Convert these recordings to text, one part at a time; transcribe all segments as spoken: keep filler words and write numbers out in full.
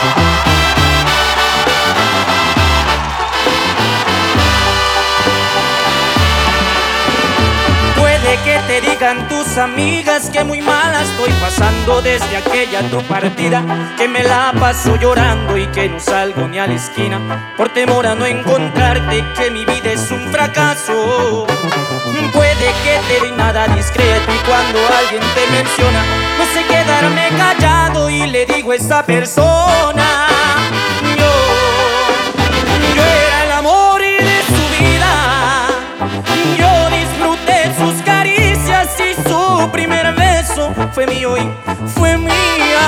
Puede que te digan tus amigas que muy mala estoy pasando desde aquella tu partida, que me la paso llorando y que no salgo ni a la esquina por temor a no encontrarte, que mi vida es un fracaso. Puede que te doy nada discreto y cuando alguien te menciona no sé quedarme callado y le digo a esa persona: Yo, yo era el amor y de su vida, yo disfruté sus caricias y su primer beso fue mío y fue mía.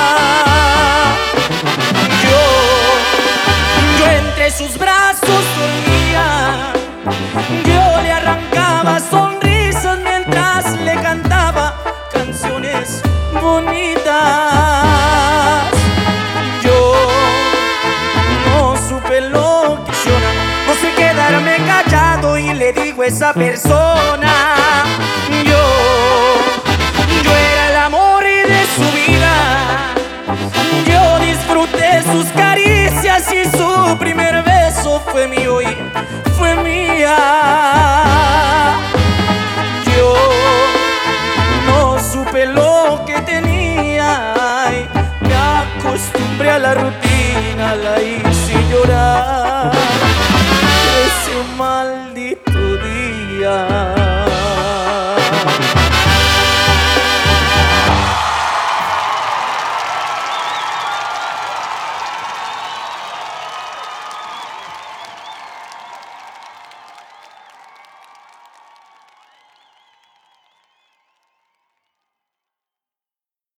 Yo, yo entre sus brazos dormía, yo le arrancaba sonrisas mientras le cantaba canciones bonitas. Yo no supe lo que hiciera, no sé quedarme callado y le digo a esa persona: Yo, yo era el amor y de su vida, yo disfruté sus caricias y su primer beso fue mío y fue mía. Yo no supe lo que tenía y me acostumbré a la rutina, la hice llorar ese maldito día.